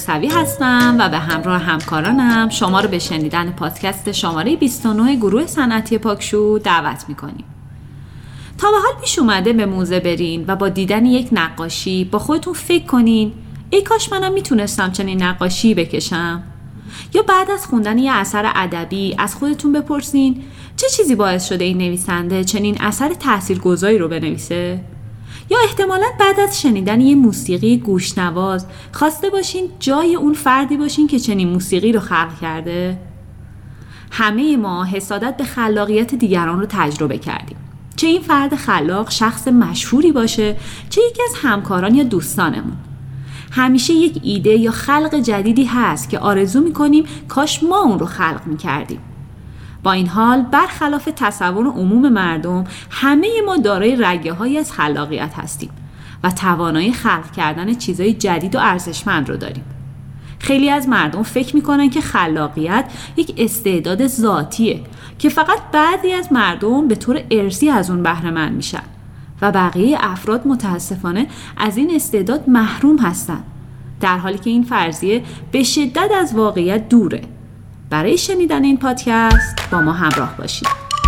موسوی هستم و به همراه همکارانم شما رو به شنیدن پادکست شماره 29 گروه صنعتی پاکشو دعوت میکنیم. تا به حال پیش اومده به موزه برین و با دیدن یک نقاشی با خودتون فکر کنین ای کاش منم میتونستم چنین نقاشی بکشم؟ یا بعد از خوندن یه اثر ادبی از خودتون بپرسین چه چیزی باعث شده این نویسنده چنین اثر تاثیرگذاری رو بنویسه؟ یا احتمالاً بعد از شنیدن یه موسیقی گوشنواز خواسته باشین جای اون فردی باشین که چنین موسیقی رو خلق کرده؟ همه ما حسادت به خلاقیت دیگران رو تجربه کردیم. چه این فرد خلاق شخص مشهوری باشه، چه یکی از همکاران یا دوستانمون. همیشه یک ایده یا خلق جدیدی هست که آرزو میکنیم کاش ما اون رو خلق میکردیم. با این حال برخلاف تصور عموم مردم همه ما دارای رگه‌هایی از خلاقیت هستیم و توانایی خلق کردن چیزهای جدید و ارزشمند رو داریم. خیلی از مردم فکر میکنن که خلاقیت یک استعداد ذاتیه که فقط بعضی از مردم به طور ارثی از اون بهره مند میشن و بقیه افراد متاسفانه از این استعداد محروم هستن، در حالی که این فرضیه به شدت از واقعیت دوره. برای شنیدن این پادکست با ما همراه باشید.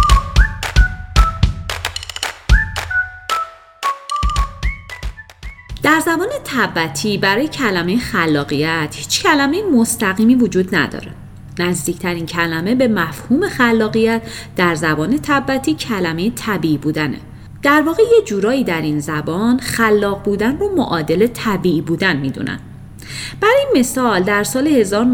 در زبان تبتی برای کلمه خلاقیت هیچ کلمه مستقیمی وجود نداره. نزدیکترین کلمه به مفهوم خلاقیت در زبان تبتی کلمه طبیعی بودنه. در واقع یه جورایی در این زبان خلاق بودن رو معادل طبیعی بودن میدونن. برای مثال در سال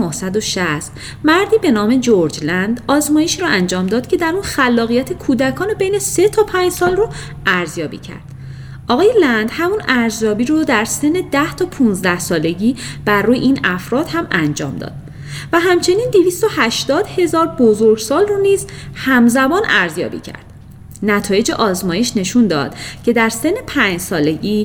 1960 مردی به نام جورج لند آزمایش رو انجام داد که در اون خلاقیت کودکان بین 3 تا 5 سال رو ارزیابی کرد. آقای لند همون ارزیابی رو در سن 10 تا 15 سالگی بر روی این افراد هم انجام داد و همچنین 280,000 بزرگسال رو نیز همزمان ارزیابی کرد. نتایج آزمایش نشون داد که در سن 5 سالگی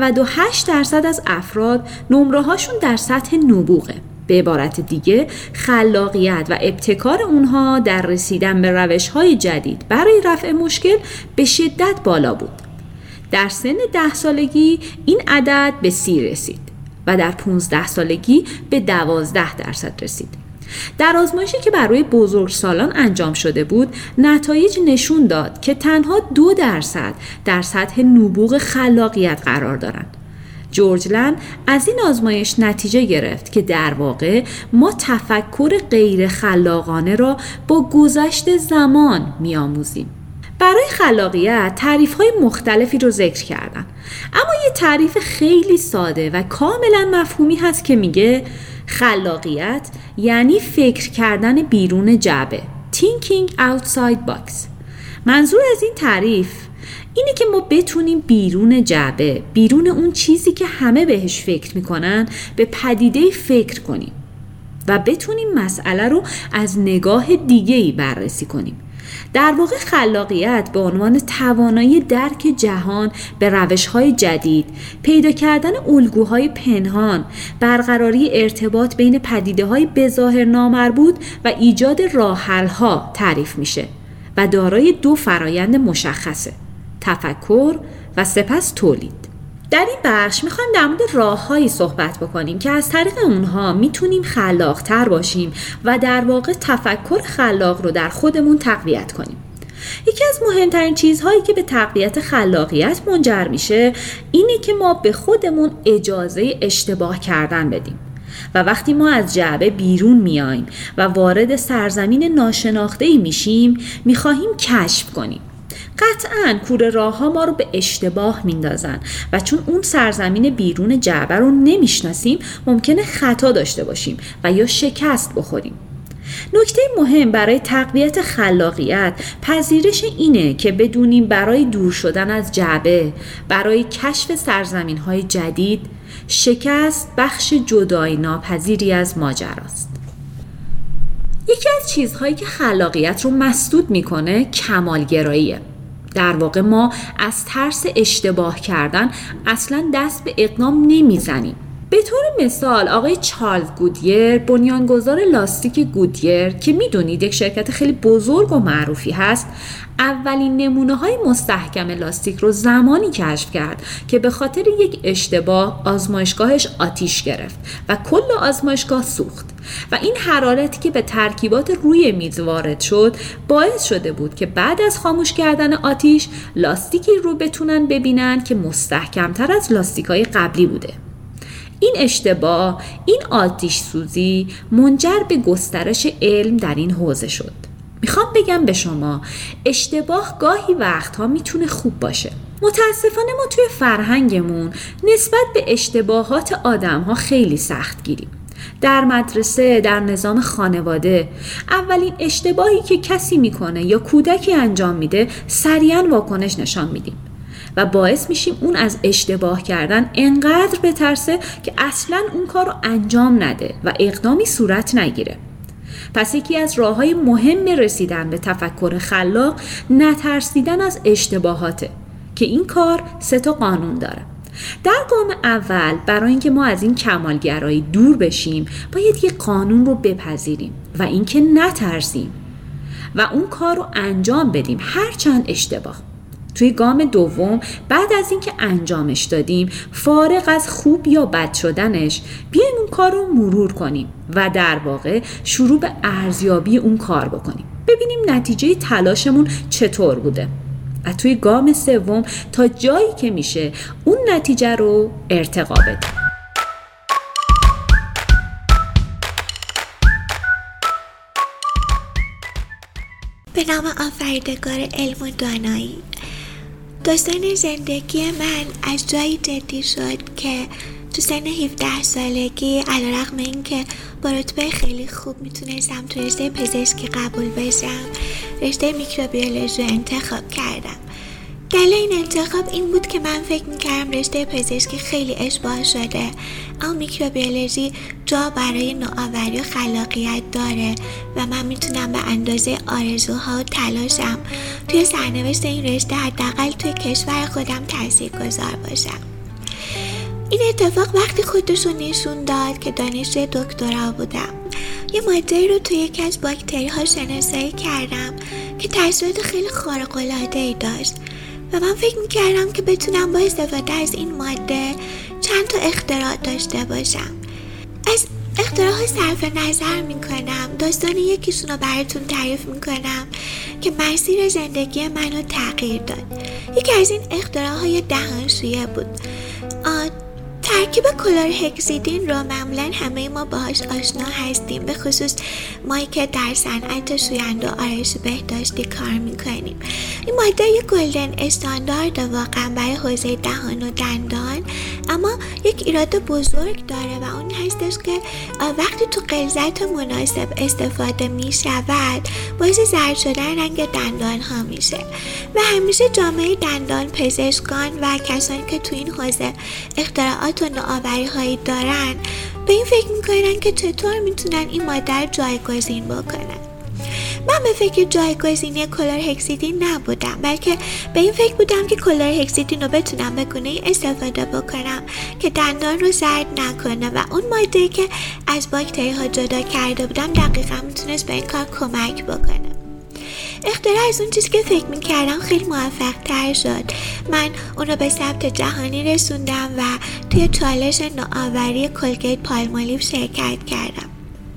98% از افراد نمره‌هاشون در سطح نبوغه. به عبارت دیگه خلاقیت و ابتکار اونها در رسیدن به روش‌های جدید برای رفع مشکل به شدت بالا بود. در سن 10 سالگی این عدد به 30 رسید و در 15 سالگی به 12% رسید. در آزمایشی که بر روی بزرگسالان انجام شده بود، نتایج نشون داد که تنها 2% در سطح نبوغ خلاقیت قرار دارند. جورج لند از این آزمایش نتیجه گرفت که در واقع ما تفکر غیر خلاقانه را با گذشت زمان می‌آموزیم. برای خلاقیت تعریف‌های مختلفی رو ذکر کردن، اما یه تعریف خیلی ساده و کاملا مفهومی هست که میگه خلاقیت یعنی فکر کردن بیرون جعبه، thinking outside box. منظور از این تعریف اینه که ما بتونیم بیرون جعبه، بیرون اون چیزی که همه بهش فکر میکنن، به پدیده فکر کنیم و بتونیم مسئله رو از نگاه دیگه‌ای بررسی کنیم. در واقع خلاقیت به عنوان توانایی درک جهان به روش‌های جدید، پیدا کردن الگوهای پنهان، برقراری ارتباط بین پدیده‌های بظاهر نامربوط و ایجاد راه‌حل‌ها تعریف میشه و دارای 2 فرایند مشخصه: تفکر و سپس تولید. در این بخش میخوایم در مورد راه‌هایی صحبت بکنیم که از طریق اونها میتونیم خلاق‌تر باشیم و در واقع تفکر خلاق رو در خودمون تقویت کنیم. یکی از مهمترین چیزهایی که به تقویت خلاقیت منجر میشه اینه که ما به خودمون اجازه اشتباه کردن بدیم و وقتی ما از جعبه بیرون میایم و وارد سرزمین ناشناخته‌ای میشیم، میخواهیم کشف کنیم. قطعاً کوره راه‌ها ما رو به اشتباه میندازن و چون اون سرزمین بیرون جعبه رو نمیشناسیم ممکنه خطا داشته باشیم و یا شکست بخوریم. نکته مهم برای تقویت خلاقیت پذیرش اینه که بدونیم برای دور شدن از جعبه، برای کشف سرزمین‌های جدید، شکست بخش جدایی ناپذیری از ماجراست. یکی از چیزهایی که خلاقیت رو مسدود میکنه کمالگراییه. در واقع ما از ترس اشتباه کردن اصلا دست به اقدام نمیزنیم به طور مثال آقای چارلز گودیر، بنیانگذار لاستیک گودیر که میدونید یک شرکت خیلی بزرگ و معروفی هست، اولین نمونه‌های مستحکم لاستیک رو زمانی کشف کرد که به خاطر یک اشتباه آزمایشگاهش آتیش گرفت و کل آزمایشگاه سوخت و این حرارتی که به ترکیبات روی میز وارد شد باعث شده بود که بعد از خاموش کردن آتیش لاستیکی رو بتونن ببینن که مستحکم‌تر از لاستیک‌های قبلی بوده. این اشتباه، این آتش سوزی منجر به گسترش علم در این حوزه شد. میخوام بگم به شما اشتباه گاهی وقتها میتونه خوب باشه. متاسفانه ما توی فرهنگمون نسبت به اشتباهات آدم‌ها خیلی سخت گیریم. در مدرسه، در نظام خانواده، اولین اشتباهی که کسی میکنه یا کودکی انجام میده سریعاً واکنش نشان میدیم و باعث میشیم اون از اشتباه کردن انقدر بترسه که اصلاً اون کار رو انجام نده و اقدامی صورت نگیره. پس یکی از راه‌های مهم رسیدن به تفکر خلاق نترسیدن از اشتباهاته که این کار 3 قانون داره. در گام اول برای اینکه ما از این کمالگرایی دور بشیم باید یک قانون رو بپذیریم و اینکه نترسیم و اون کار رو انجام بدیم هرچند اشتباه. توی گام دوم بعد از اینکه انجامش دادیم فارغ از خوب یا بد شدنش بیایم اون کار رو مرور کنیم و در واقع شروع به ارزیابی اون کار بکنیم، ببینیم نتیجه تلاشمون چطور بوده و توی گام سوم تا جایی که میشه اون نتیجه رو ارتقا بدیم. به نام آفریدگار علم و دانایی. داستان زندگی من از جایی جدی شد که تو سن 17 سالگی علیرغم این که با رتبه خیلی خوب میتونستم تو رشته پزشکی قبول بشم، رشته میکروبیولوژی انتخاب کردم. دلیل این انتخاب این بود که من فکر میکردم رشته پزشکی خیلی اشباع شده، اما میکروبیولوژی جا برای نوآوری و خلاقیت داره و من میتونم به اندازه آرزوها و تلاشم توی سرنوشت این رشته حداقل توی کشور خودم تاثیرگذار باشم. این اتفاق وقتی خودشو نشون داد که دانشجوی دکترا بودم. یه ماده رو توی یکی از باکتری ها شناسایی کردم که تاثیرات خیلی خارق‌العاده‌ای داشت و من فکر میکردم که بتونم با استفاده از این ماده چند تا اختراع داشته باشم. از اختراعها صرف نظر میکنم، داستان یکیشون رو براتون تعریف میکنم که مسیر زندگی منو تغییر داد. یکی از این اختراعهای دهانشویه بود. ترکیب کلورهکسیدین رو معمولا همه ما باهاش آشنا هستیم، به خصوص مایی که در صنعت شوینده و آرایش بهداشتی کار میکنیم. این ماده یک گلدن استاندارد واقعا برای حوزه دهان و دندان، اما یک ایراد بزرگ داره و اون هستش که وقتی تو غلظت مناسب استفاده میشود باعث زرد شدن رنگ دندان ها میشه و همیشه جامعه دندان پزشکان و کسانی که تو این حوزه اختراعات و نوآوری هایی دارن به این فکر میکنن که چطور میتونن این ماده رو جایگزین بکنن. من به فکر جایگزینی کلورهکسیدین نبودم، بلکه به این فکر بودم که کلورهکسیدین رو بتونم به گونه‌ای استفاده بکنم که دندان رو زرد نکنه و اون ماده که از باکتری ها جدا کرده بودم دقیقا میتونست به این کار کمک بکنه. اختراع از اون چیزی که فکر میکردم خیلی موفق تر شد. من اون رو به ثبت جهانی رسوندم و توی چالش نوآوری کلگیت پالمولیو شرکت کردم.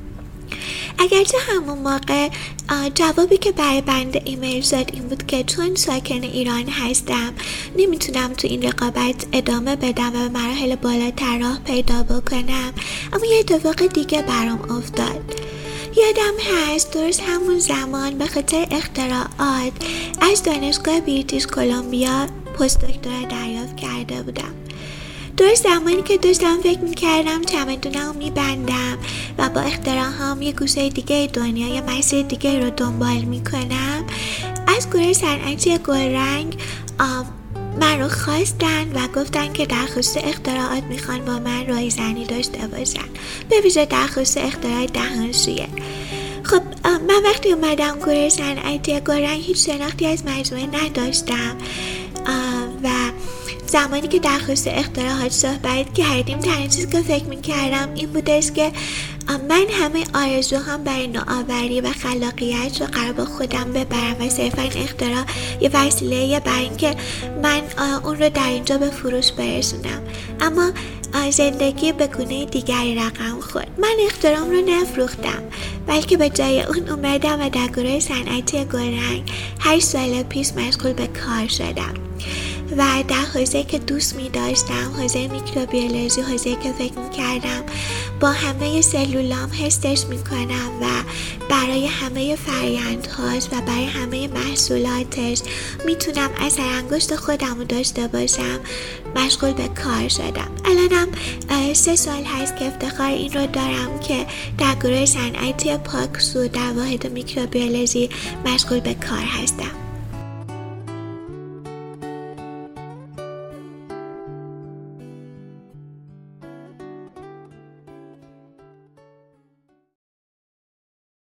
اگرچه همون موقع جوابی که برای بنده ایمیل شد این بود که چون ساکن ایران هستم نمیتونم تو این رقابت ادامه بدم و به مراحل بالاتر راه پیدا بکنم، اما یه اتفاق دیگه برام افتاد. یادم هست درست همون زمان به خاطر اختراعات از دانشگاه بریتیش کلمبیا پست دکترا دریافت کرده بودم. درست زمانی که داشتم فکر میکردم چمدونم رو میبندم و با اختراعام یه گوشه دیگه دنیا یا مسیر دیگه رو دنبال میکنم، از گروه صنعتی گلرنگ من رو خواستن و گفتن که در خصوص اختراعات میخوان با من رایزنی داشته باشن، به ویژه در خصوص اختراع دهانشویه. خب من وقتی اومدم گروه صنعتی گلرنگ هیچ شناختی از مجموعه نداشتم و زمانی که در خصوص اختراعات صحبت کردیم تنها چیزی که فکر میکردم این بودش که من همه آرزوهام برای نوآوری و خلاقیت رو قرار با خودم ببرم و صرفا اختراع یه وسیله برای اینکه من اون رو در اینجا به فروش برسونم. اما زندگی به گونه دیگری رقم خورد. من اختراعم رو نفروختم، بلکه به جای اون اومدم و در گروه صنعتی گلرنگ 8 سال پیش مشغول به کار شدم و در حوزه‌ای که دوست می داشتم، حوزه میکروبیولوژی، حوزه‌ای که فکر می کردم با همه سلولام حسش می کنم و برای همه فرآیندهاش و برای همه محصولاتش میتونم اثر انگشت خودم رو داشته باشم، مشغول به کار شدم. الانم 3 سال هست که افتخار این رو دارم که در گروه صنعتی پاکسو در واحد میکروبیولوژی مشغول به کار هستم.